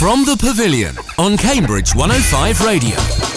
From the Pavilion on Cambridge 105 Radio.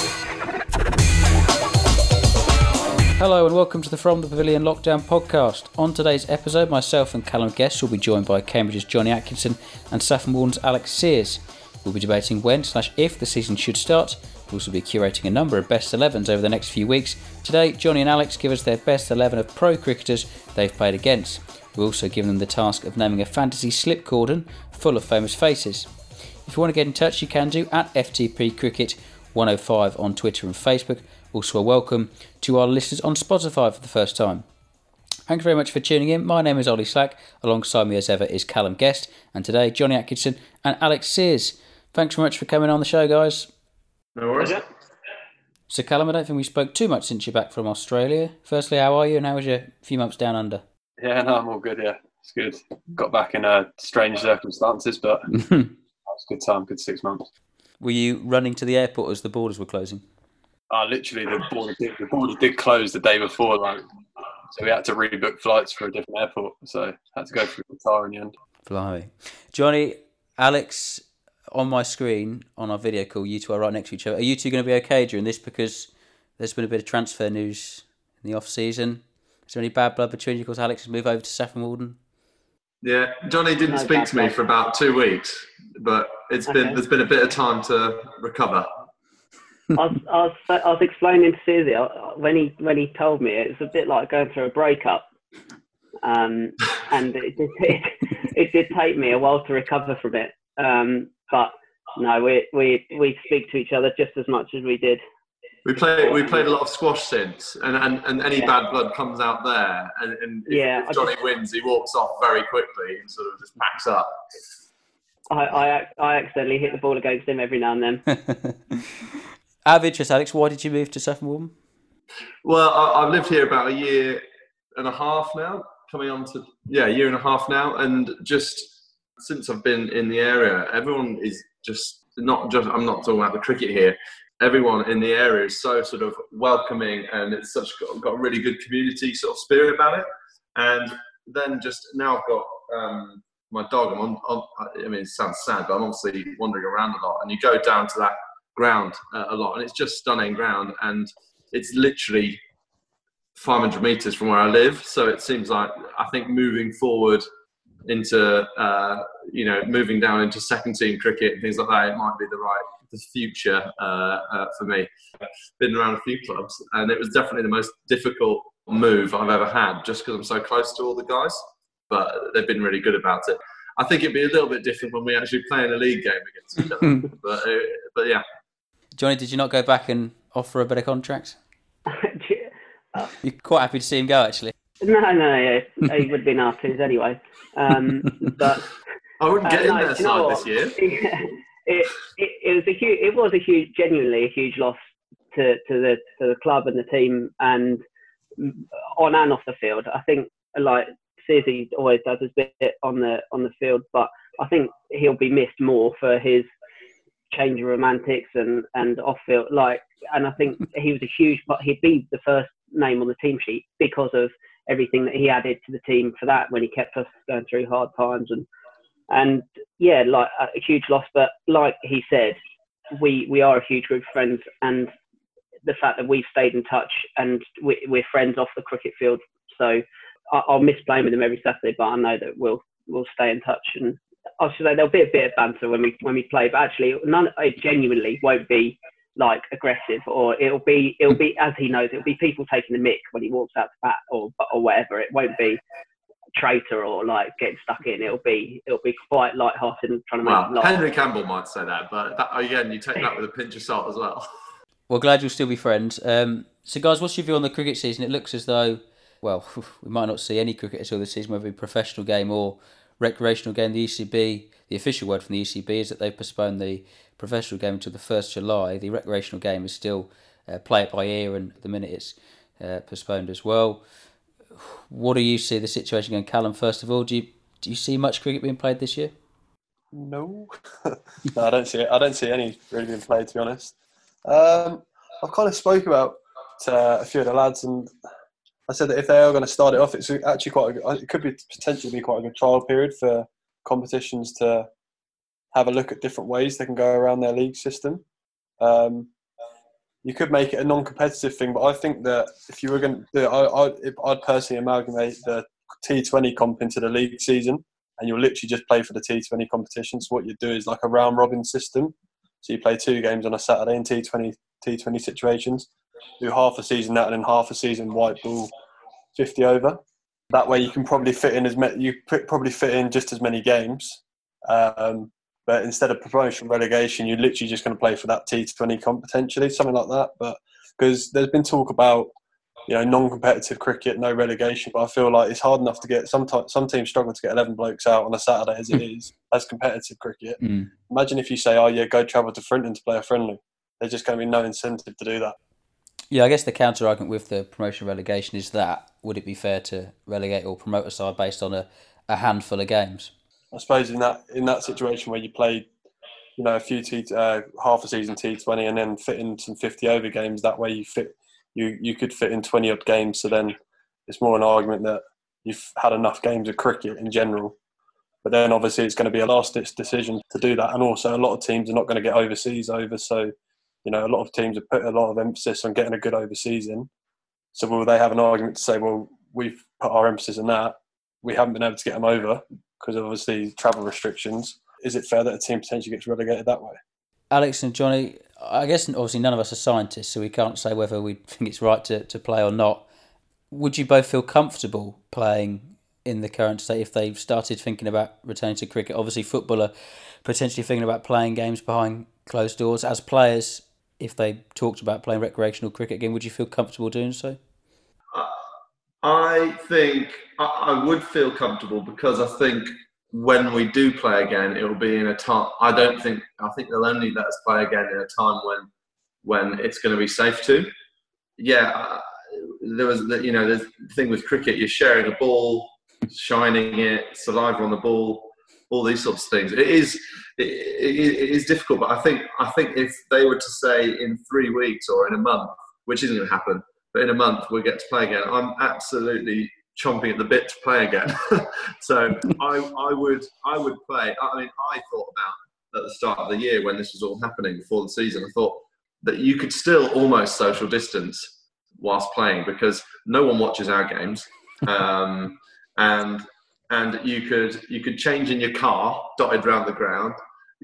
Hello and welcome to the From the Pavilion Lockdown podcast. On today's episode, myself and Callum Guest will be joined by Cambridge's Johnny Atkinson and Saffron Walden's Alex Sears. We'll be debating when/if the season should start. We'll also be curating a number of best 11s over the next few weeks. Today, Johnny and Alex give us their best 11 of pro cricketers they've played against. We'll also give them the task of naming a fantasy slip cordon full of famous faces. If you want to get in touch, you can do at FTP Cricket 105 on Twitter and Facebook. Also a welcome to our listeners on Spotify for the first time. Thank you very much for tuning in. My name is Ollie Slack. Alongside me as ever is Callum Guest. And today, Johnny Atkinson and Alex Sears. Thanks very much for coming on the show, guys. No worries. So Callum, I don't think we spoke too much since you're back from Australia. Firstly, how are you and how was your few months down under? Yeah, no, I'm all good, yeah. It's good. Got back in strange circumstances, but it was a good time, good 6 months. Were you running to the airport as the borders were closing? Literally, the border did close the day before, so we had to rebook flights for a different airport. So I had to go through Qatar in the end. Blimey. Johnny, Alex, on my screen, on our video call, you two are right next to each other. Are you two going to be okay during this? Because there's been a bit of transfer news in the off-season. Is there any bad blood between you? Because Alex has moved over to Saffron Walden. Yeah, Johnny didn't speak to me for about 2 weeks, but there's been a bit of time to recover. I was explaining to Susie when he told me it's a bit like going through a breakup, and it did take me a while to recover from it. But no, we speak to each other just as much as we did. We played a lot of squash since, and any bad blood comes out there, and if Johnny wins, he walks off very quickly and sort of just backs up. I accidentally hit the ball against him every now and then. Out of interest, Alex, why did you move to Saffron Walden? Well, I've lived here about a year and a half now, coming on to a year and a half now, and just since I've been in the area, everyone is just I'm not talking about the cricket here. Everyone in the area is so sort of welcoming, and it's got a really good community sort of spirit about it. And then just now I've got my dog. I mean, it sounds sad, but I'm obviously wandering around a lot. And you go down to that ground a lot, and it's just stunning ground. And it's literally 500 metres from where I live. So it seems like I think moving forward into moving down into second team cricket and things like that, it might be the future for me. Been around a few clubs, and it was definitely the most difficult move I've ever had, just because I'm so close to all the guys. But they've been really good about it. I think it'd be a little bit different when we actually play in a league game against each other. but yeah. Johnny, did you not go back and offer a better contract? You're quite happy to see him go, actually. No, yeah. He would have been our twos anyway. But I wouldn't get in their side this year. It was genuinely a huge loss to the club and the team, and on and off the field. I think like Susie always does his bit on the field, but I think he'll be missed more for his change of romantics and off field. And I think he was he'd be the first name on the team sheet because of everything that he added to the team for that when he kept us going through hard times and a huge loss. But like he said, we are a huge group of friends, and the fact that we've stayed in touch and we're friends off the cricket field. So I'll miss playing with him every Saturday, but I know that we'll stay in touch. And I should say there'll be a bit of banter when we play, but actually it genuinely won't be like aggressive, or it'll be as he knows, it'll be people taking the mick when he walks out to bat or whatever. It won't be traitor or like getting stuck in. It'll be quite light-hearted and trying to make him laugh. Henry Campbell might say that, but again, you take that with a pinch of salt as well. Well, glad you'll still be friends. So guys, what's your view on the cricket season? It looks as though, well, we might not see any cricket at all this season, whether it be professional game or recreational game. The ECB, the official word from the ECB is that they've postponed the professional game until the 1st July. The recreational game is still play it by ear, and at the minute it's postponed as well. What do you see the situation going? Callum, first of all, do you see much cricket being played this year? No, I don't see it. I don't see any really being played, to be honest. I've kind of spoke about a few of the lads, and I said that if they are going to start it off, it's actually it could be potentially be quite a good trial period for competitions to have a look at different ways they can go around their league system. You could make it a non-competitive thing, but I think that if you were going to do it, I'd personally amalgamate the T20 comp into the league season, and you'll literally just play for the T20 competition. So what you do is like a round-robin system. So you play 2 games on a Saturday in T20 situations, do half a season that, and then half a season white ball 50 over. That way you can probably fit in just as many games. But instead of promotion relegation, you're literally just going to play for that T20 comp potentially, something like that. But because there's been talk about, non-competitive cricket, no relegation, but I feel like it's hard enough to get. Some teams struggle to get 11 blokes out on a Saturday as it is as competitive cricket. Imagine if you say, "Oh yeah, go travel to Frinton to play a friendly." There's just going to be no incentive to do that. Yeah, I guess the counter argument with the promotion relegation is that would it be fair to relegate or promote a side based on a handful of games? I suppose in that situation where you played, a few half a season T20 and then fit in some 50 over games, that way you could fit in 20 odd games. So then it's more an argument that you've had enough games of cricket in general. But then obviously it's going to be a last ditch decision to do that, and also a lot of teams are not going to get overseas over. So a lot of teams have put a lot of emphasis on getting a good overseas in. So will they have an argument to say, well, we've put our emphasis on that, we haven't been able to get them over because of obviously travel restrictions? Is it fair that a team potentially gets relegated that way? Alex and Johnny, I guess obviously none of us are scientists, so we can't say whether we think it's right to play or not. Would you both feel comfortable playing in the current state if they've started thinking about returning to cricket? Obviously football are potentially thinking about playing games behind closed doors. As players, if they talked about playing recreational cricket again, would you feel comfortable doing so? I think I would feel comfortable, because I think when we do play again, it will be in a time. I think they'll only let us play again in a time when it's going to be safe to. Yeah, there's the thing with cricket. You're sharing a ball, shining it, saliva on the ball, all these sorts of things. It is difficult, but I think if they were to say in 3 weeks or in a month, which isn't going to happen, but in a month we'll get to play again, I'm absolutely chomping at the bit to play again. So I would play. I mean, I thought about at the start of the year when this was all happening before the season, I thought that you could still almost social distance whilst playing, because no one watches our games, and you could change in your car dotted around the ground.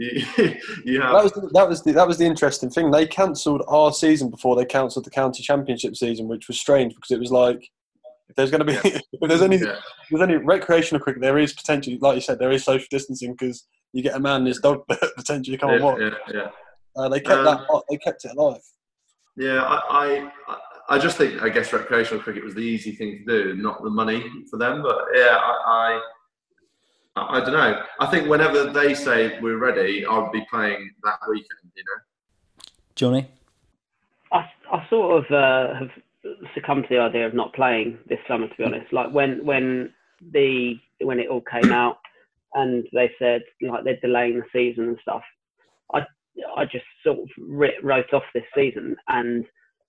That was the interesting thing. They cancelled our season before they cancelled the county championship season, which was strange, because it was like, if there's going to be if there's any recreational cricket, there is potentially, like you said, there is social distancing, because you get a man and his dog potentially come and watch. They kept it alive. Yeah, I just think, I guess recreational cricket was the easy thing to do, not the money for them. But yeah, I don't know. I think whenever they say we're ready, I'll be playing that weekend. Johnny, I sort of have succumbed to the idea of not playing this summer, to be honest. Like when it all came out and they said like they're delaying the season and stuff, I just sort of wrote off this season, and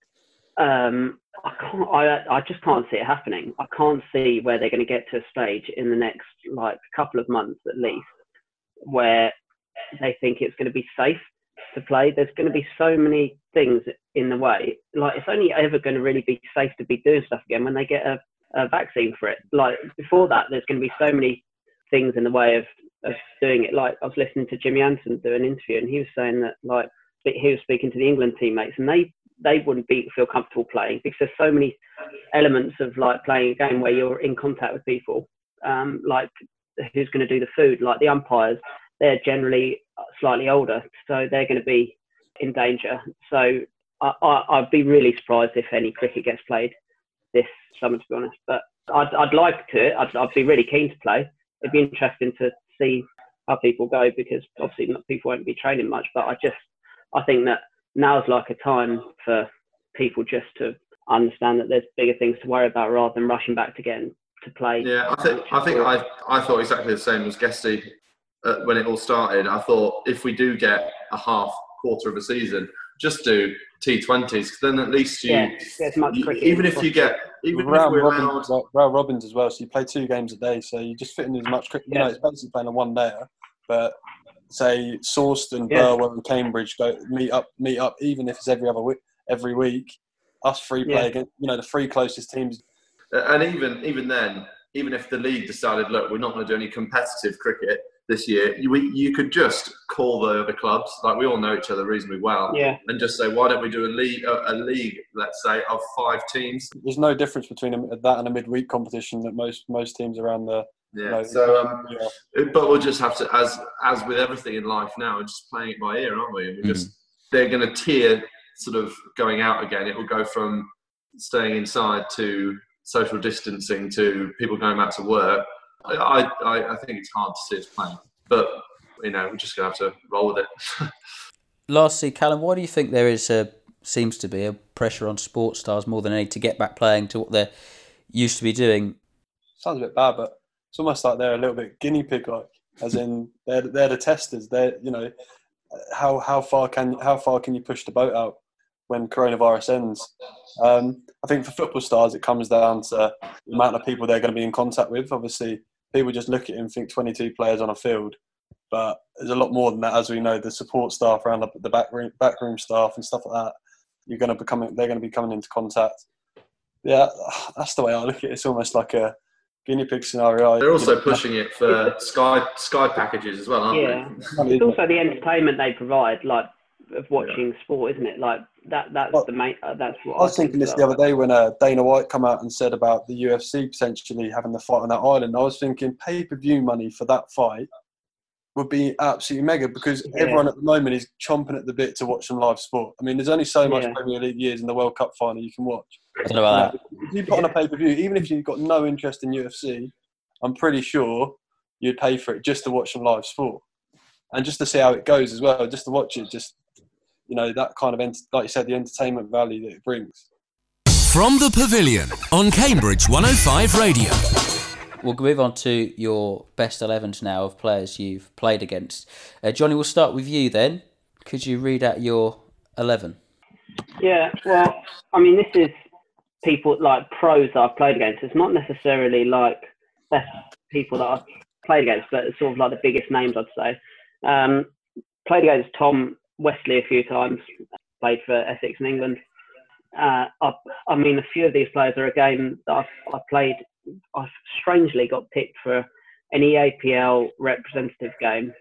I just can't see it happening. I can't see where they're going to get to a stage in the next couple of months at least where they think it's going to be safe to play. There's going to be so many things in the way. It's only ever going to really be safe to be doing stuff again when they get a vaccine for it. Before that, there's going to be so many things in the way of doing it. I was listening to Jimmy Anderson do an interview, and he was saying that he was speaking to the England teammates, and they wouldn't feel comfortable playing because there's so many elements of playing a game where you're in contact with people, who's going to do the food, the umpires. They're generally slightly older, so they're going to be in danger. So I'd be really surprised if any cricket gets played this summer, to be honest. But I'd like to. I'd be really keen to play. It'd be interesting to see how people go, because obviously people won't be training much. But I think that now's a time for people just to understand that there's bigger things to worry about rather than rushing back to play. Yeah, I thought exactly the same as Guesty when it all started. I thought if we do get a quarter of a season, just do T20s, because then at least even if we're allowed round robins as well, so you play 2 games a day, so you just fit in as much cricket. It's basically playing a one-dayer, but say Sawston, Burwell, and Cambridge meet up, even if it's every week. Us three play against, the three closest teams. And even then, even if the league decided, look, we're not going to do any competitive cricket this year, you could just call the other clubs, like we all know each other reasonably well, and just say, why don't we do a league, let's say, of 5 teams? There's no difference between that and a midweek competition that most teams around the. But we'll just have to, as with everything in life now, we're just playing it by ear, aren't we? And they're going to tier sort of going out again. It will go from staying inside to social distancing to people going back to work. I think it's hard to see us playing, but we're just going to have to roll with it. Lastly, Callum, why do you think there seems to be a pressure on sports stars more than any to get back playing to what they used to be doing? Sounds a bit bad, but it's almost like they're a little bit guinea pig-like, as in they're the testers. They're how far can you push the boat out when coronavirus ends? I think for football stars, it comes down to the amount of people they're going to be in contact with. Obviously, people just look at it and think 22 players on a field, but there's a lot more than that. As we know, the support staff around the backroom staff and stuff like that, they're going to be coming into contact. Yeah, that's the way I look at it. It's almost like a guinea pig scenario. They're also pushing it for Sky packages as well, aren't they? It's also the entertainment they provide, like of watching sport, isn't it? Like that's the main. That's what I was thinking this the other day when Dana White come out and said about the UFC potentially having the fight on that island. I was thinking pay-per-view money for that fight would be absolutely mega, because everyone at the moment is chomping at the bit to watch some live sport. I mean, there's only so much Premier League years in the World Cup final you can watch. I don't know about that. If you put on a pay-per-view, even if you've got no interest in UFC, I'm pretty sure you'd pay for it just to watch some live sport. And just to see how it goes as well, just to watch it, just, that kind of, like you said, the entertainment value that it brings. From the Pavilion on Cambridge 105 Radio. We'll move on to your best 11s now of players you've played against. Johnny, we'll start with you then. Could you read out your 11? Yeah, well, I mean, this is people like pros that I've played against. It's not necessarily like best people that I've played against, but it's sort of like the biggest names, I'd say. Played against Tom Wesley a few times, played for Essex in England. I mean, a few of these players are a game that I've played. I've strangely got picked for an EAPL representative game,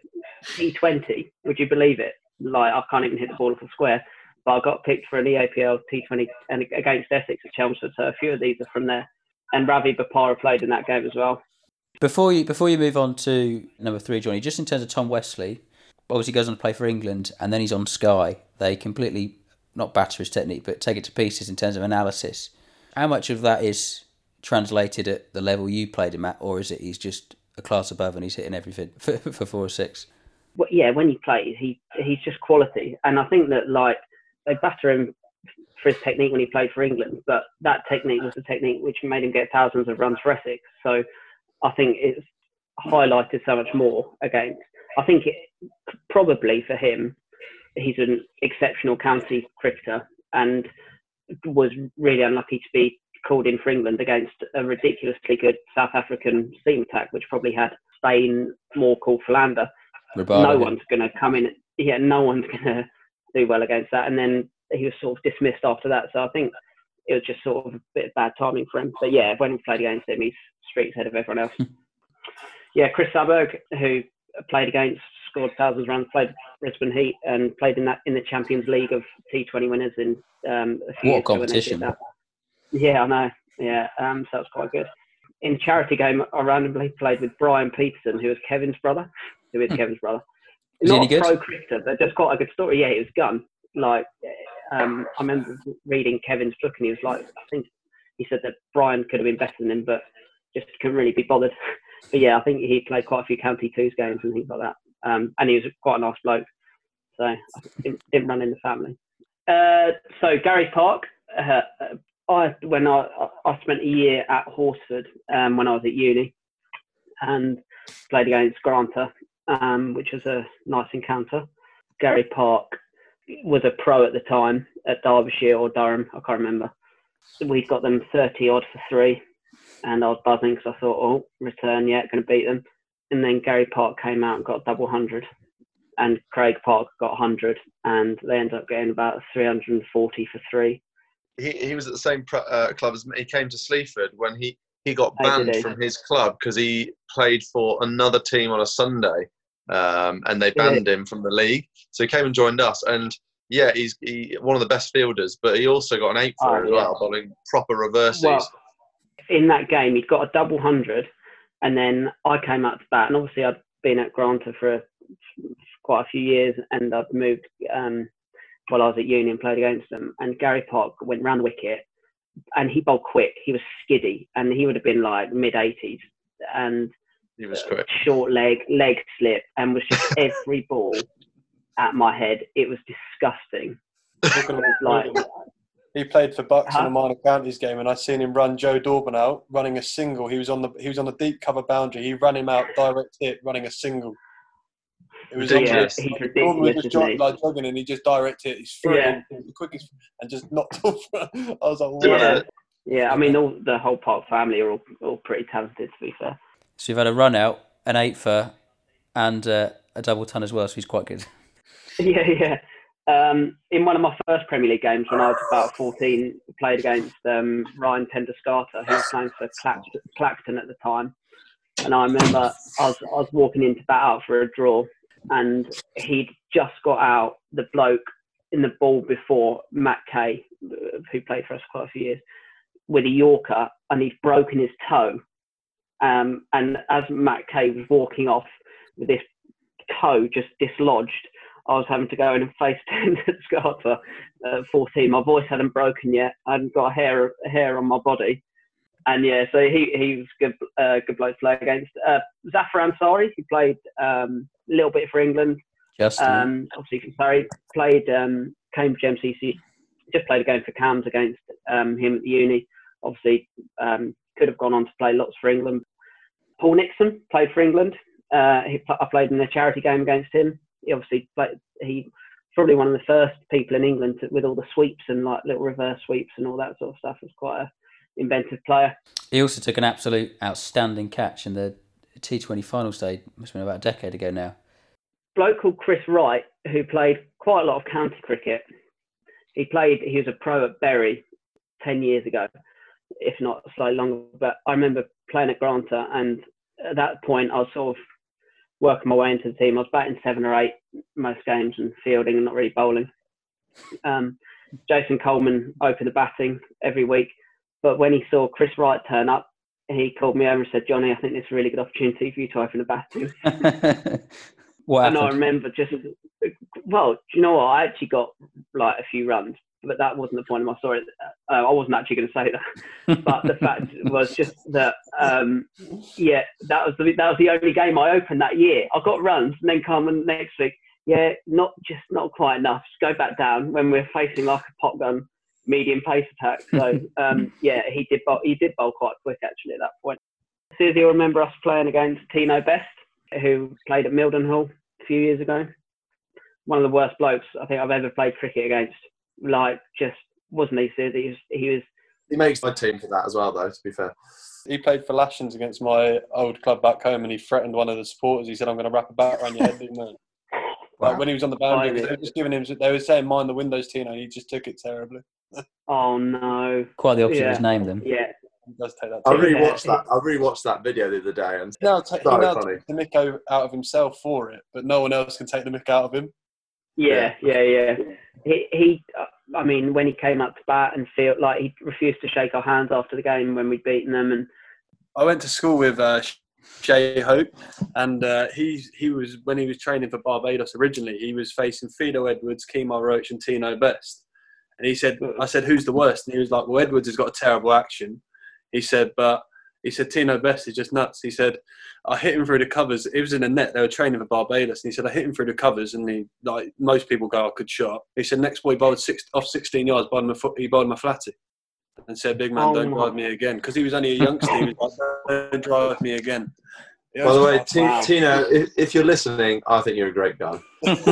T20. Would you believe it? Like, I can't even hit the ball off a square, but I got picked for an EAPL T20 and against Essex at Chelmsford. So a few of these are from there. And Ravi Bopara played in that game as well. Before you move on to number 3, Johnny, just in terms of Tom Wesley, obviously goes on to play for England and then he's on Sky. They completely, not batter his technique, but take it to pieces in terms of analysis. How much of that is translated at the level you played him at, or is it he's just a class above and he's hitting everything for 4 or 6? Well, yeah, when he plays, he's just quality. And I think that, like, they batter him for his technique when he played for England, but that technique was the technique which made him get thousands of runs for Essex. So I think it's highlighted so much more against. I think probably for him, he's an exceptional county cricketer and was really unlucky to be called in for England against a ridiculously good South African seam attack, which probably had Spain more called Philander. No one's going to come in. Yeah, no one's going to do well against that. And then he was sort of dismissed after that. So I think it was just sort of a bit of bad timing for him. But yeah, when we played against him, he's streets ahead of everyone else. Yeah, Chris Saberg, who played against, scored thousands of runs, played Brisbane Heat and played in the Champions League of T20 winners in a few years ago when they did that. Yeah, I know. Yeah, so that was quite good. In charity game, I randomly played with Brian Peterson, who is Kevin's brother. Is he any good? Not a pro cricketer, but just quite a good story. Yeah, he was gun. Like, I remember reading Kevin's book, and he was like, I think he said that Brian could have been better than him, but just couldn't really be bothered. But yeah, I think he played quite a few County Twos games and things like that. And he was quite a nice bloke, so I didn't run in the family. So Gary Park. When I spent a year at Horsford when I was at uni, and played against Granta, which was a nice encounter. Gary Park was a pro at the time at Derbyshire or Durham, I can't remember. We'd got them 30 odd for 3, and I was buzzing because I thought, return, yeah, going to beat them. And then Gary Park came out and got double 100. and Craig Park got 100, and they ended up getting about 340 for 3. He was at the same club as me. He came to Sleaford when he got Oh, banned did he? from his club because he played for another team on a Sunday, and they banned him from the league. So he came and joined us, and yeah, he's one of the best fielders, but he also got an 8 for as well, bowling proper reverses. Well, in that game, he'd got a double 100, and then I came out to bat, and obviously I'd been at Granta for quite a few years, and I'd moved while I was at uni and played against them. And Gary Park went round the wicket, and he bowled quick. He was skiddy, and he would have been like mid-80s, and he was quick, short leg slip, and was just every ball at my head. It was disgusting. He played for Bucks in a minor counties game, and I seen him run Joe Dorban out, running a single. He was on the deep cover boundary. He ran him out direct hit, running a single. It was ridiculous. He's ridiculous. Dorban was just jogging, and he just direct hit. He's threw it the quickest, and just knocked off. I was like, wow. Yeah. I mean, the whole Park family are all pretty talented, to be fair. So you've had a run out, an 8 for, and a double ton as well. So he's quite good. Yeah. In one of my first Premier League games when I was about 14, played against Ryan Pendescata, who was playing for Clacton at the time. And I remember I was walking in to bat out for a draw, and he'd just got out, the bloke in the ball before, Matt Kay, who played for us quite a few years, with a Yorker, and he'd broken his toe. And as Matt Kay was walking off with this toe just dislodged, I was having to go in and face Pendescata at 14. My voice hadn't broken yet. I hadn't got a hair on my body. And yeah, so he was good bloke to play against. Zafar Ansari, he played a little bit for England. Obviously for Surrey. Played Cambridge MCC. Just played a game for Cams against him at the uni. Obviously could have gone on to play lots for England. Paul Nixon played for England. I played in a charity game against him. He obviously he's probably one of the first people in England with all the sweeps and like little reverse sweeps and all that sort of stuff. Was quite a inventive player. He also took an absolute outstanding catch in the T20 final stage. Must have been about a decade ago now. A bloke called Chris Wright, who played quite a lot of county cricket. He was a pro at Bury 10 years ago, if not slightly longer. But I remember playing at Granta, and at that point I was sort of working my way into the team. I was batting 7 or 8 most games and fielding and not really bowling. Jason Coleman opened the batting every week. But when he saw Chris Wright turn up, he called me over and said, "Johnny, I think this is a really good opportunity for you to open the batting." What happened? And I remember do you know what? I actually got like a few runs, but that wasn't the point of my story. I wasn't actually going to say that. But the fact was just that, that was the only game I opened that year. I got runs, and then come next week, not quite enough. Just go back down when we're facing like a pop gun medium pace attack. So he did bowl quite quick actually at that point. Susie will remember us playing against Tino Best, who played at Mildenhall a few years ago. One of the worst blokes I think I've ever played cricket against. Like, just wasn't he, Susie? He makes my team for that as well, though, to be fair. He played for Lashens against my old club back home, and he threatened one of the supporters. He said, "I'm going to wrap a bat around your head," didn't he? Like when he was on the boundary, they were just giving him. They were saying, "Mind the windows, Tino." He just took it terribly. Oh no! Quite the opposite of his name, then. Yeah. He does take that. I rewatched that video the other day, and he now takes the mick out of himself for it, but no one else can take the mick out of him. Yeah. He I mean, when he came up to bat and feel like he refused to shake our hands after the game when we'd beaten them. And I went to school with Shay Hope, and he was, when he was training for Barbados originally, he was facing Fido Edwards, Kemar Roach, and Tino Best. And he said, I said, "Who's the worst?" And he was like, "Well, Edwards has got a terrible action." He said, Tino Best is just nuts. He said, "I hit him through the covers." It was in a net. They were training for Barbados. And he said, "I hit him through the covers." And he, like most people go, "I could shot." He said, "Next ball, he bowled off 16 yards, he bowled him a flatty. And said, "Big man, don't drive me again." Because he was only a youngster. He was like, "Don't drive me again." By the way, Tino, if you're listening, I think you're a great guy.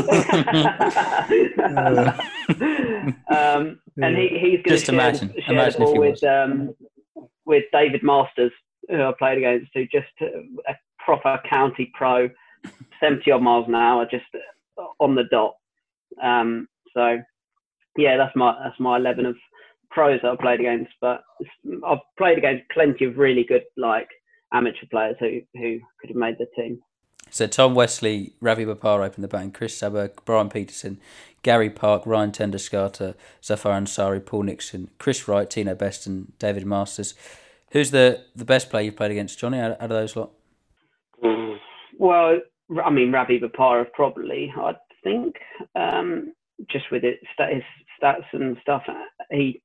And he's going to share the ball with David Masters, who I played against, who just a proper county pro, 70 odd miles an hour, just on the dot. So yeah, that's my 11 of pros that I've played against. But I've played against plenty of really good like amateur players who could have made the team. So Tom Wesley, Ravi Bapar opened the batting, Chris Saber, Brian Peterson, Gary Park, Ryan Tenderskata, Zafar Ansari, Paul Nixon, Chris Wright, Tino Best and David Masters. Who's the best player you've played against, Johnny, out of those lot? Well, I mean, Ravi Bapar probably, I think, just with his stats and stuff. He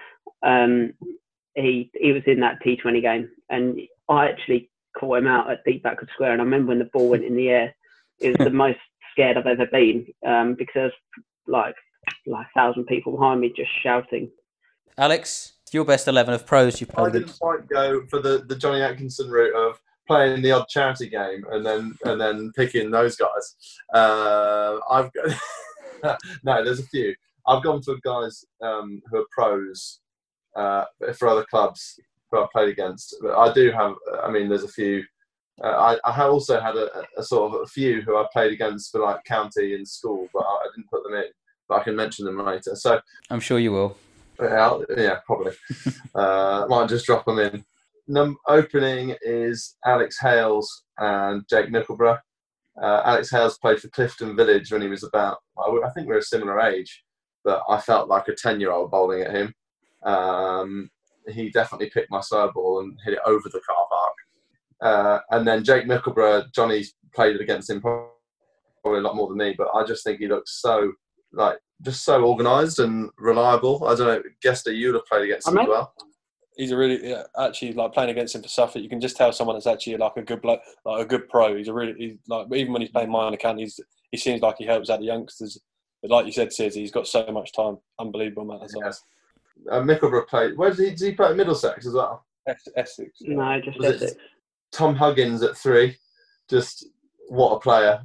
was in that T20 game, and I actually caught him out at deep backward square. And I remember when the ball went in the air, it was the most scared I've ever been, because like 1,000 people behind me just shouting. Alex, your best 11 of pros you've played I didn't quite go for the Johnny Atkinson route of playing the odd charity game and then picking those guys. I've got no, there's a few. I've gone for guys who are pros for other clubs who I've played against. But I do have. I mean, there's a few. I have also had a sort of a few who I played against for like county and school, but I didn't put them in. But I can mention them later. So I'm sure you will. Yeah, probably. Might just drop them in. Opening is Alex Hales and Jake Nickleborough. Alex Hales played for Clifton Village when he was about, I think we were a similar age, but I felt like a 10-year-old bowling at him. He definitely picked my slow ball and hit it over the car park. And then Jake Nickleborough, Johnny played against him probably a lot more than me, but I just think he looks so, just so organised and reliable. I don't know, Gester, you'd have played against him as well. He's a really, actually, like playing against him for Suffolk, you can just tell someone that's actually like a good bloke, like a good pro. He's like, even when he's playing minor county, he seems like he helps out the youngsters. But like you said, Sid, he's got so much time. Unbelievable amount of time. Yes. Mickleborough played. Where did he play at Middlesex as well? Essex. Yeah. No, just Was Essex. Tom Huggins at 3. Just what a player.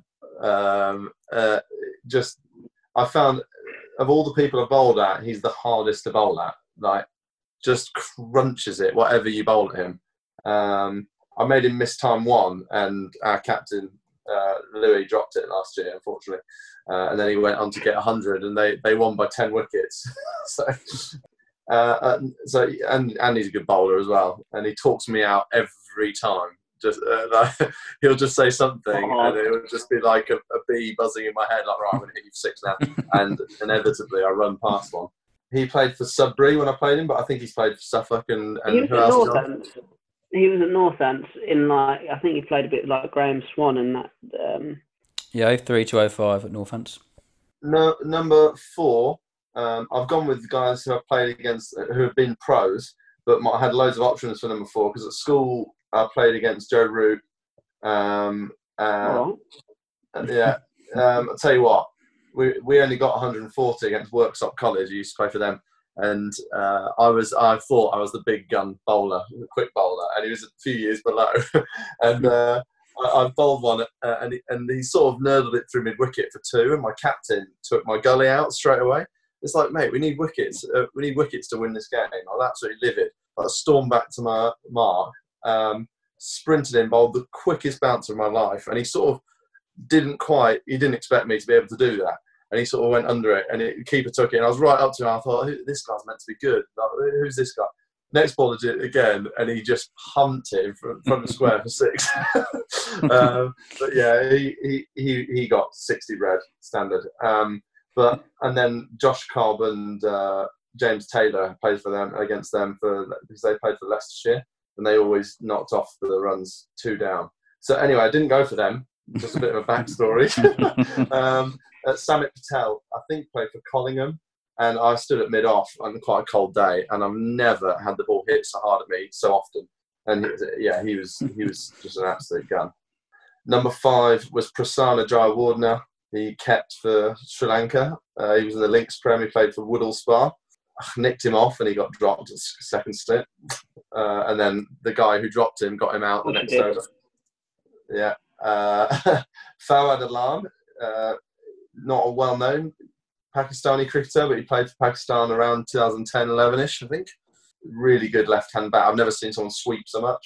I found of all the people I bowled at, he's the hardest to bowl at. Like, just crunches it, whatever you bowl at him. I made him miss time 1, and our captain, Louis, dropped it last year, unfortunately. And then he went on to get 100, and they won by 10 wickets. And he's a good bowler as well. And he talks me out every time. Just he'll just say something, and it will just be like a bee buzzing in my head, like, right, I'm going to hit you for 6 now. And inevitably, I run past one. He played for Sudbury when I played him, but I think he's played for Suffolk and who else? He was at Northants in I think he played a bit like Graham Swan and that. Yeah, 03 to 05 at Northants. No, number 4. I've gone with guys who I've played against who have been pros, but I had loads of options for number 4 because at school I played against Joe Root. Yeah, I'll tell you what. We only got 140 against Worksop College. I used to play for them, and I thought I was the big gun bowler, the quick bowler, and he was a few years below. And I bowled one, and he sort of nurdled it through mid wicket for 2, and my captain took my gully out straight away. It's like, mate, we need wickets. We need wickets to win this game. I was absolutely livid. I stormed back to my mark, sprinted in, bowled the quickest bouncer of my life, and he sort of didn't expect me to be able to do that, and he sort of went under it, and the keeper took it, and I was right up to him. I thought, this guy's meant to be good. Like, who's this guy? Next ball did it again, and he just pumped it in front of the square for 6. But yeah, he got 60 red standard. And then Josh Cobb and James Taylor played for them against them because they played for Leicestershire, and they always knocked off the runs 2 down. So anyway, I didn't go for them. Just a bit of a backstory. Samit Patel, I think, played for Collingham, and I stood at mid-off on quite a cold day, and I've never had the ball hit so hard at me so often. And he was just an absolute gun. Number 5 was Prasanna Jayawardena. He kept for Sri Lanka. He was in the Links Prem. He played for Woodall Spa. I nicked him off, and he got dropped at second stint. And then the guy who dropped him got him out the next over. Yeah. Fawad Alam, not a well-known Pakistani cricketer, but he played for Pakistan around 2010-11ish, I think. Really good left-hand bat. I've never seen someone sweep so much,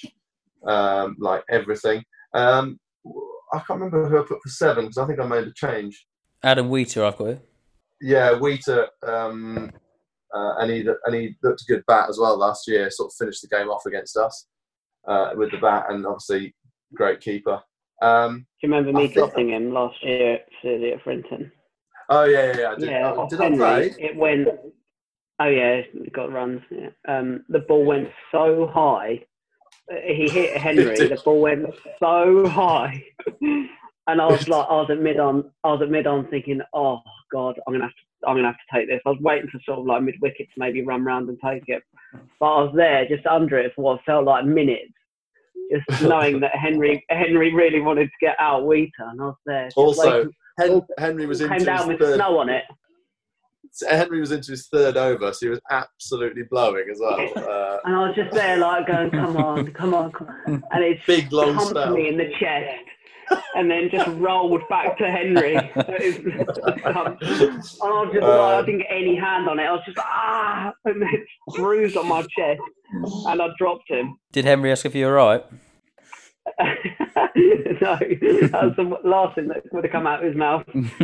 like everything. I can't remember who I put for 7 because I think I made a change. Adam Wheater, I've got it. Yeah, Wheater, and he looked a good bat as well last year. Sort of finished the game off against us with the bat, and obviously great keeper. Do you remember me dropping him last year at Frinton? Oh yeah. I did. Yeah, Did Henry, I play? it went. Oh yeah, it got runs. Yeah. The ball went so high. He hit Henry. The ball went so high, and I was at mid on thinking, oh God, I'm gonna have to take this. I was waiting for sort of like mid wicket to maybe run round and take it, but I was there just under it for what felt like minutes, just knowing that Henry really wanted to get out Wheater, and I was there. Also, Henry was into came down with third. Snow on it. Henry was into his third over, so he was absolutely blowing as well. And I was just there, like going, "Come on!" And it's big long pumped spell. me in the chest, and then just rolled back to Henry. And I was just I didn't get any hand on it. I was just and then bruised on my chest, and I dropped him. Did Henry ask if you were right? No, that was the last thing that would have come out of his mouth.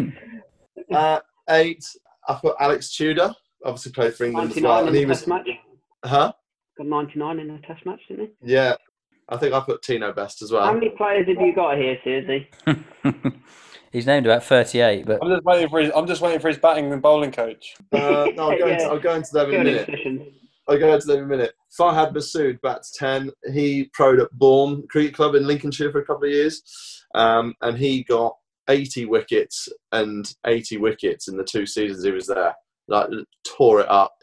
8. I put Alex Tudor. Obviously played for England as well, and he was. Test match. Got 99 in a test match, didn't he? Yeah, I think I put Tino Best as well. How many players have you got here, Susie? He's named about 38, but I'm just waiting for his batting and bowling coach. No, I'll go into them in a minute. Farhad Masood bats 10. He pro'd at Bourne Cricket Club in Lincolnshire for a couple of years, and he got 80 wickets in the 2 seasons he was there. Like, tore it up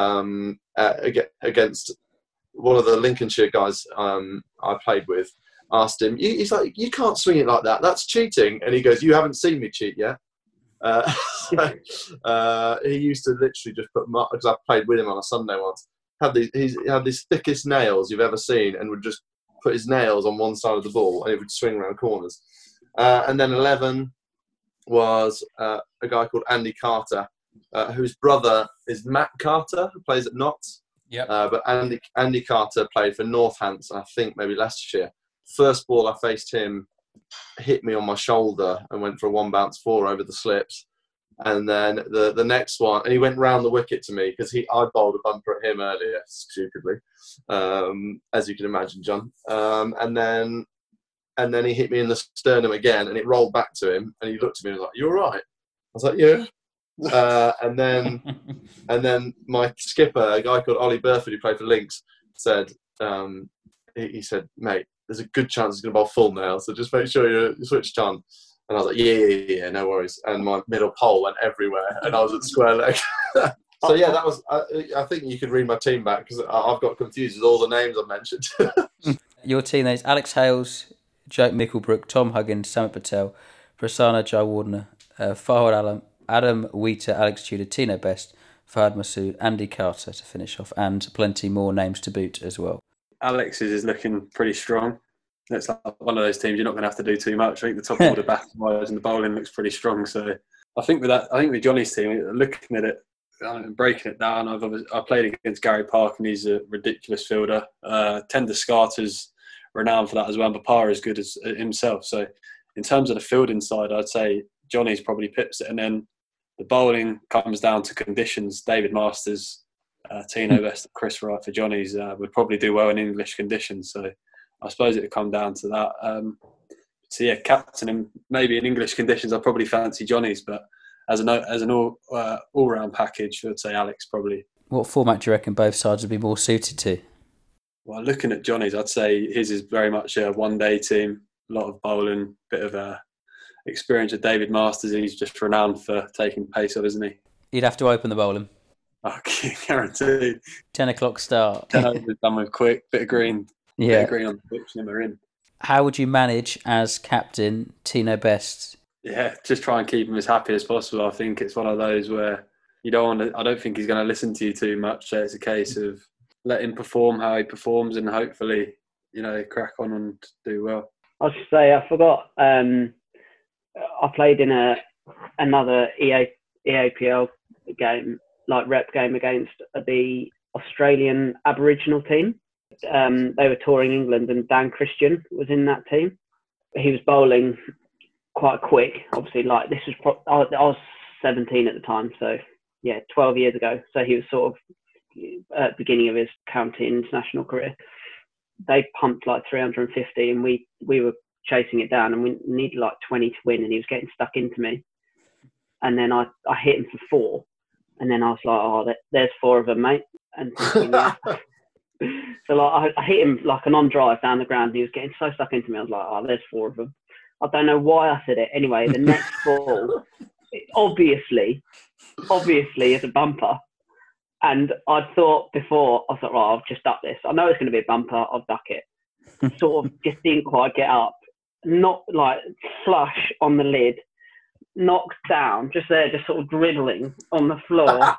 against one of the Lincolnshire guys I played with. Asked him, he's like, "You can't swing it like that. That's cheating." And he goes, "You haven't seen me cheat yet." He used to literally just put, because I played with him on a Sunday once, he had these thickest nails you've ever seen, and would just put his nails on one side of the ball and it would swing around corners. And then 11 was a guy called Andy Carter, whose brother is Matt Carter, who plays at Notts. Yep. But Andy Carter played for Northants, I think maybe Leicestershire. First ball I faced him hit me on my shoulder and went for a 1 bounce 4 over the slips. And then the next one, and he went round the wicket to me because I bowled a bumper at him earlier, stupidly, as you can imagine, John. And then he hit me in the sternum again, and it rolled back to him, and he looked at me and was like, "You all right?" I was like, "Yeah." And then my skipper, a guy called Ollie Burford, who played for Lynx, said, he said, "Mate, there's a good chance he's going to bowl full now, so just make sure you're switched on." And I was like, yeah, no worries. And my middle pole went everywhere, and I was at square leg. So yeah, that was. I think you could read my team back because I've got confused with all the names I mentioned. your team names: Alex Hales, Jake Micklebrook, Tom Huggins, Samit Patel, Prasanna Jayawardene, Farhad Adam Wheater, Alex Tudor, Tino Best, Farhad Masood, Andy Carter to finish off, and plenty more names to boot as well. Alex's is looking pretty strong. It's like one of those teams you're not going to have to do too much. I think the top order batting-wise and the bowling looks pretty strong. So I think with Johnny's team, looking at it and breaking it down, I played against Gary Park, and he's a ridiculous fielder. Tender Scarter's renowned for that as well, and Papara is good as himself. So in terms of the fielding side, I'd say Johnny's probably pips it, and then the bowling comes down to conditions. David Masters, Tino Best, Chris Wright for Johnny's would probably do well in English conditions. So I suppose it would come down to that. So yeah, captain him maybe in English conditions. I probably fancy Johnny's, but as an all-round package, I'd say Alex probably. What format do you reckon both sides would be more suited to? Well, looking at Johnny's, I'd say his is very much a one-day team. A lot of bowling, bit of experience with David Masters. He's just renowned for taking pace off, isn't he? You'd have to open the bowling. Okay, guaranteed. 10 o'clock start. 10 overs done with quick, bit of green. Yeah. Bit of green on the pitch, and then we're in. How would you manage as captain Tino Best? Yeah, just try and keep him as happy as possible. I think it's one of those where I don't think he's going to listen to you too much. So it's a case of let him perform how he performs, and hopefully, crack on and do well. I should say I forgot. I played in another EAPL game, like rep game, against the Australian Aboriginal team. They were touring England, and Dan Christian was in that team. He was bowling quite quick. Obviously, like this was I was 17 at the time, so yeah, 12 years ago. So he was sort of at the beginning of his county international career. They pumped like 350, and we were chasing it down, and we needed like 20 to win, and he was getting stuck into me. And then I hit him for 4, and then I was like, oh, there's 4 of them, mate. And thinking, yeah. So like I hit him like an on drive down the ground, and he was getting so stuck into me. I was like, oh, there's 4 of them. I don't know why I said it. Anyway, the next ball, obviously is a bumper. And I thought before, I thought, right, I'll just duck this. I know it's going to be a bumper, I'll duck it. Sort of just didn't quite get up. Not like flush on the lid, knocked down, just there, just sort of dribbling on the floor.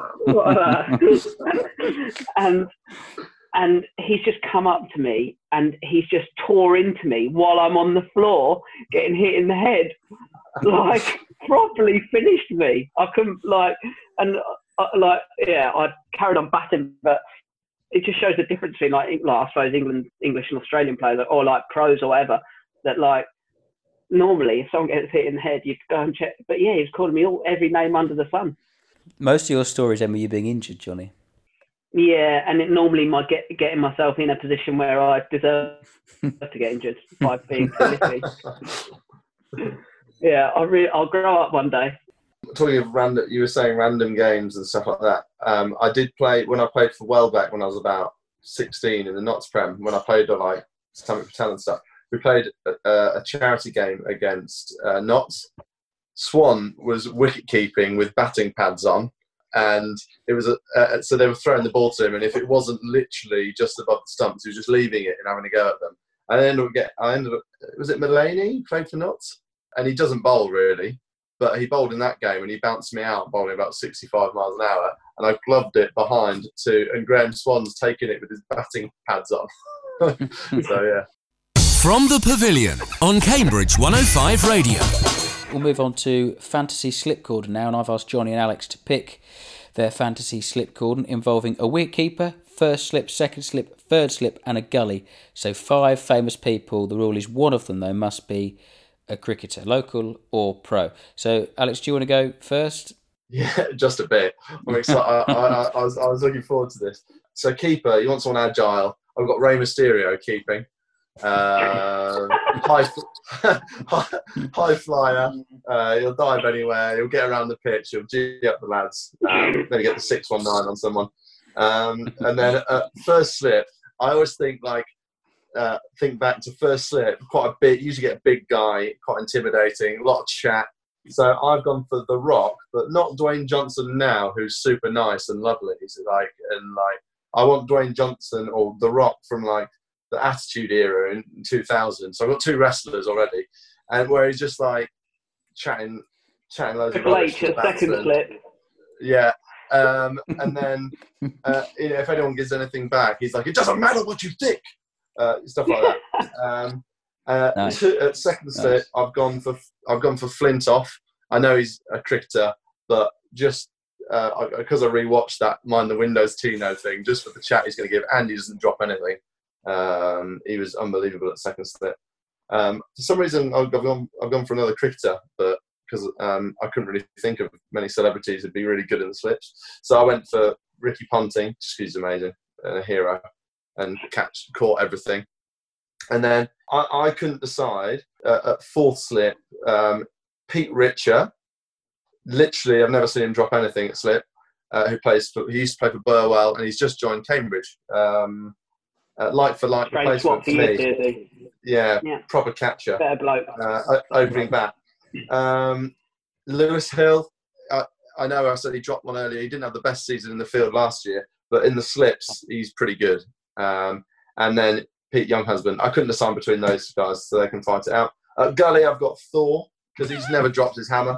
and he's just come up to me, and he's just tore into me while I'm on the floor, getting hit in the head. Like, properly finished me. I couldn't, like, and I carried on batting, but it just shows the difference between like I suppose English and Australian players, or like pros or whatever. That like normally if someone gets hit in the head, you'd go and check. But yeah, he was calling me every name under the sun. Most of your stories end with you being injured, Johnny. Yeah, and it normally might getting myself in a position where I deserve to get injured by being silly. Yeah, I'll grow up one day. Talking of random, you were saying random games and stuff like that. I did play when I played for Welbeck when I was about 16 in the Notts Prem. When I played like Stomach Patel and stuff, we played a charity game against Notts. Swan was wicket keeping with batting pads on, and it was so they were throwing the ball to him, and if it wasn't literally just above the stumps, he was just leaving it and having a go at them. And I ended up was it Mulaney played for Notts, and he doesn't bowl really. But he bowled in that game, and he bounced me out bowling about 65 miles an hour, and I gloved it behind and Graham Swan's taking it with his batting pads on. So yeah. From the Pavilion on Cambridge 105 Radio. We'll move on to fantasy slipcordon now, and I've asked Johnny and Alex to pick their fantasy slipcordon involving a wicketkeeper, first slip, second slip, third slip, and a gully. So 5 famous people. The rule is one of them, though, must be a cricketer, local or pro. So, Alex, do you want to go first? Yeah, just a bit. I'm excited. I was looking forward to this. So, keeper, you want someone agile. I've got Rey Mysterio keeping. High flyer. He'll dive anywhere. He'll get around the pitch. He'll G up the lads. Maybe get the 619 on someone. And then first slip. I always think back to first slip, usually get a big guy, quite intimidating, a lot of chat. So I've gone for The Rock, but not Dwayne Johnson now, who's super nice and lovely. I want Dwayne Johnson or The Rock from like the Attitude Era in 2000. So I've got 2 wrestlers already, and where he's just like chatting loads of rubbish. Second slip. Yeah. And then if anyone gives anything back, he's like, it doesn't matter what you think. Stuff like that. Nice. At second slip, I've gone for Flintoff. I know he's a cricketer, but just because I rewatched that Mind the Windows Tino thing, just for the chat he's going to give, and he doesn't drop anything. He was unbelievable at second slip. For some reason, I've gone for another cricketer, but because I couldn't really think of many celebrities who'd be really good in the slips, so I went for Ricky Ponting. He's amazing, a hero. And caught everything. And then I couldn't decide at fourth slip. Pete Richer, literally, I've never seen him drop anything at slip. He used to play for Burwell, and he's just joined Cambridge. Like for like replacement for me. Yeah, proper catcher. Better bloke. Opening bat. Lewis Hill. I know I said he dropped one earlier. He didn't have the best season in the field last year, but in the slips, he's pretty good. And then Pete Younghusband. I couldn't decide between those guys, so they can fight it out. Gully, I've got Thor, because he's never dropped his hammer.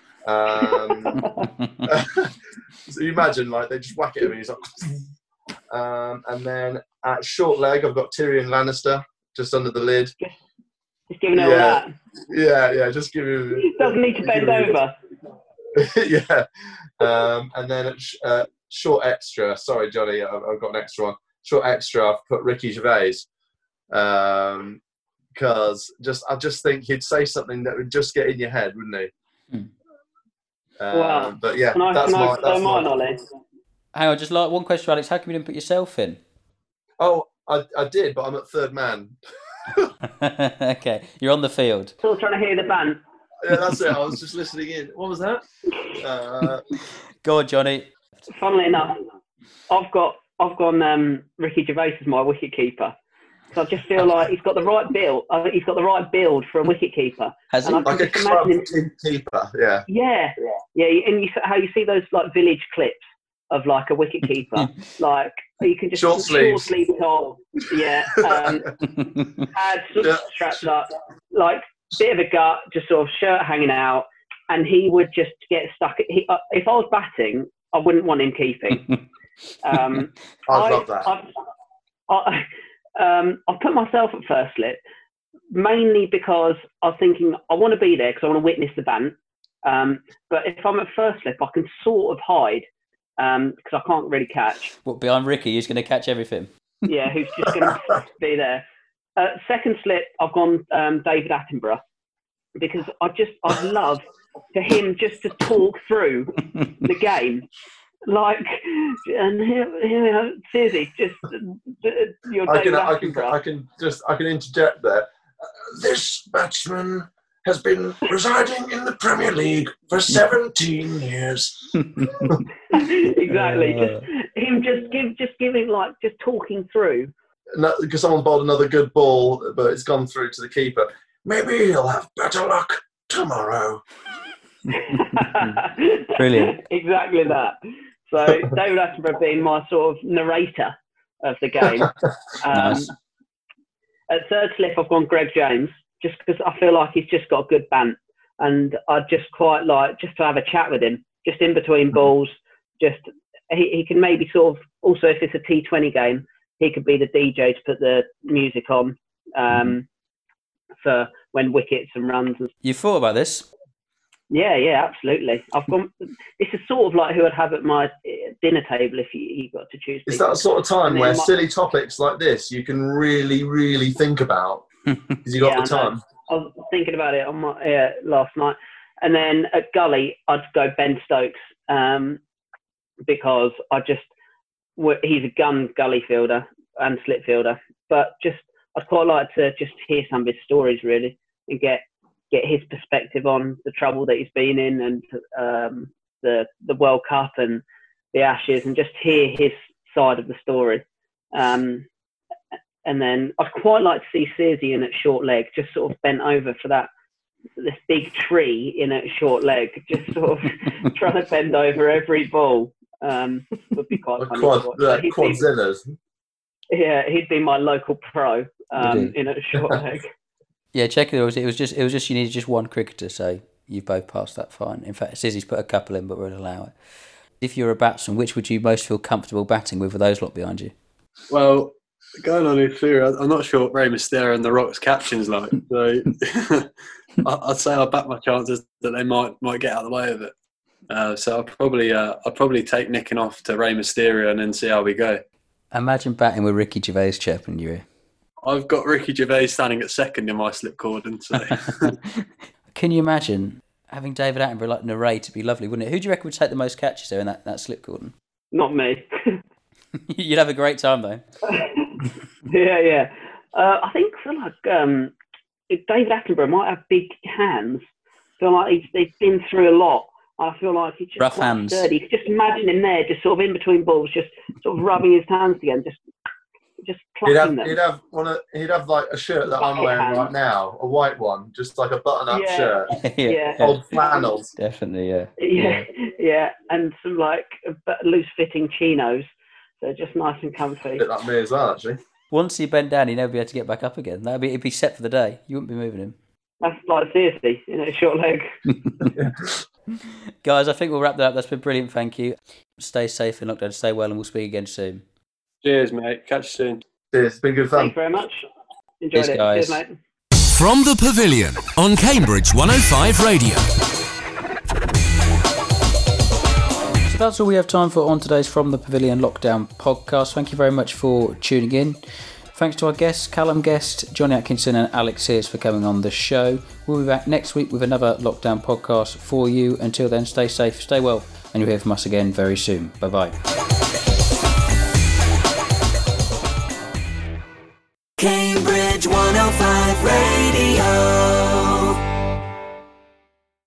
So you imagine, like, they just whack at him and he's like... and then at short leg, I've got Tyrion Lannister, just under the lid. Just giving it all that. Yeah, just give him... Doesn't need to bend over. Yeah. And then at short extra, sorry, Johnny, I've got an extra one. Short extra, I've put Ricky Gervais. Because because I just think he'd say something that would just get in your head, wouldn't he? Well, but yeah, can I that's my my knowledge? Hang on, just like one question, Alex. How come you didn't put yourself in? Oh, I did, but I'm at third man. Okay, you're on the field. Still trying to hear the band. Yeah, that's it. I was just listening in. What was that? Go on, Johnny. Funnily enough, I've gone Ricky Gervais as my wicket keeper. So I just feel like he's got the right build. He's got the right build for a wicket keeper. Has he? Like a club keeper, yeah. Yeah. And how you see those like village clips of like a wicket keeper, like you can just short sleeve top, had sort of strapped up, like bit of a gut, just sort of shirt hanging out, and he would just get stuck. If I was batting, I wouldn't want him keeping. I'd love that. I put myself at first slip mainly because I was thinking I want to be there because I want to witness the bant. But if I'm at first slip, I can sort of hide because I can't really catch. What, behind Ricky, who's going to catch everything? Yeah, who's just going to be there. Second slip, I've gone David Attenborough because I'd love for him just to talk through the game. Like, and here, seriously, just your David Attenborough. I can interject there. This batsman has been residing in the Premier League for 17 years. Exactly. Just giving like just talking through. Because someone's bowled another good ball, but it's gone through to the keeper. Maybe he'll have better luck tomorrow. Brilliant. Exactly that. So David Attenborough being my sort of narrator of the game. Nice. At third slip, I've gone Greg James, just because I feel like he's just got a good bant, and I'd just quite like just to have a chat with him, just in between balls. Just he can maybe sort of also, if it's a T20 game, he could be the DJ to put the music on for when wickets and runs. You thought about this? Yeah, absolutely. I've gone. This is sort of like who I'd have at my dinner table if you got to choose. It's that sort of time where silly topics like this you can really, really think about because you got the time. I was thinking about it on my last night, and then at Gully I'd go Ben Stokes because he's a gun gully fielder and slip fielder, but I'd quite like to just hear some of his stories really and get his perspective on the trouble that he's been in and the World Cup and the Ashes, and just hear his side of the story. And then I'd quite like to see Searsy in at short leg, just sort of bent over for this big tree in at short leg, just sort of trying to bend over every ball. Would be quite funny. Quadzillas. Yeah, he'd be my local pro in at short leg. Yeah, check it. It was just you needed just one cricketer, so you've both passed that fine. In fact, Sizzy's put a couple in, but we'll allow it. If you're a batsman, which would you most feel comfortable batting with those lot behind you? Well, going on in theory, I'm not sure what Ray Mysterio and the Rock's caption's like. So I'd say I'll back my chances that they might get out of the way of it. So I'll probably take nicking off to Ray Mysterio and then see how we go. Imagine batting with Ricky Gervais chirping in your ear. I've got Ricky Gervais standing at second in my slip cordon. So. Can you imagine having David Attenborough like narrate? It'd be lovely, wouldn't it? Who do you reckon would take the most catches there in that slip cordon? Not me. You'd have a great time though. Yeah. I think David Attenborough might have big hands. I feel like he's been through a lot. I feel like he's just rough hands. Sturdy. Just imagine him there, just sort of in between balls, just sort of rubbing his hands together, just plucking them. He'd have like a shirt that I'm wearing right now, a white one, just like a button-up shirt. Yeah. Old flannels. Definitely, yeah. Yeah, and some like loose-fitting chinos, so just nice and comfy. A bit like me as well, actually. Once you bend down, he'd never be able to get back up again. It'd be set for the day. You wouldn't be moving him. That's like seriously, short leg. Guys, I think we'll wrap that up. That's been brilliant. Thank you. Stay safe in lockdown. Stay well, and we'll speak again soon. Cheers, mate. Catch you soon. Cheers. It's been good fun. Thanks very much. Enjoyed it. Guys. Cheers, mate. From the Pavilion on Cambridge 105 Radio. So that's all we have time for on today's From the Pavilion Lockdown podcast. Thank you very much for tuning in. Thanks to our guests, Callum Guest, Johnny Atkinson and Alex Sears for coming on the show. We'll be back next week with another lockdown podcast for you. Until then, stay safe, stay well, and you'll hear from us again very soon. Bye-bye. Cambridge 105 Radio.